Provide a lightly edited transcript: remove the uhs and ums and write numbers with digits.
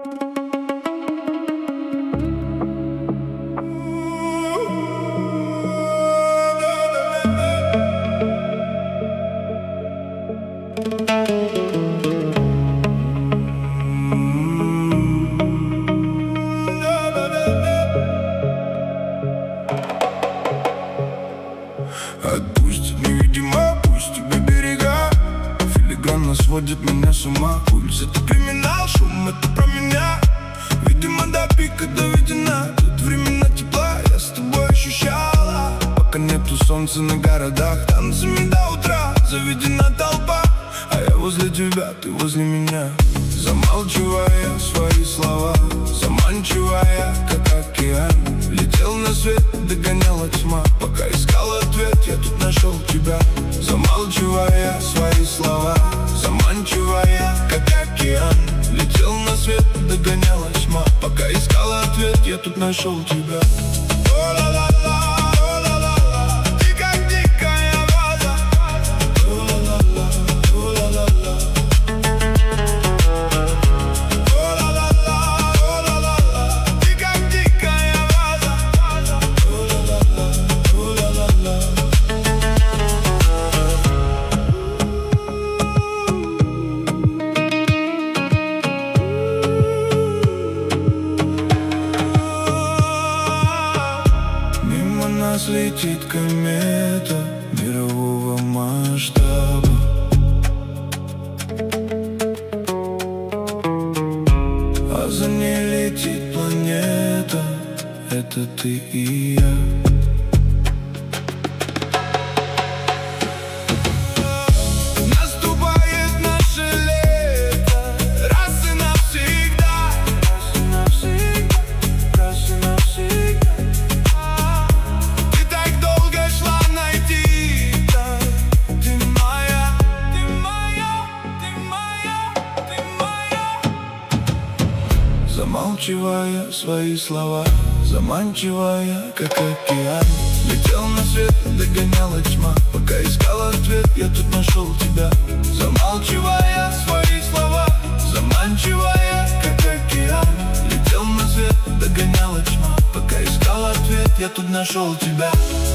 Отпустит невидимо, пусть тебе берега. Филигранно сводит меня с ума. Пульс — это криминал, шум — это про меня. Видимо, до пика доведена. Тут времена тепла я с тобой ощущала. Пока нету солнца на городах, танцами до утра заведена толпа. А я возле тебя, ты возле меня. Замалчивая свои слова, заманчивая, как океан. Летел на свет, догоняла тьма. Пока искал ответ, я тут нашел тебя. Замалчивая свои слова, заманчивая, как океан. Летел на свет, догоняла тьма. Пока искал ответ, я тут нашел тебя. Нас летит комета мирового масштаба. А за ней летит планета. Это ты и я. Замалчивая свои слова, заманчивая, как океан. Летел на свет, догоняла тьма. Пока искал ответ, я тут нашел тебя. Замалчивая свои слова, заманчивая, как океан. Летел на свет, догоняла тьма. Пока искал ответ, я тут нашел тебя.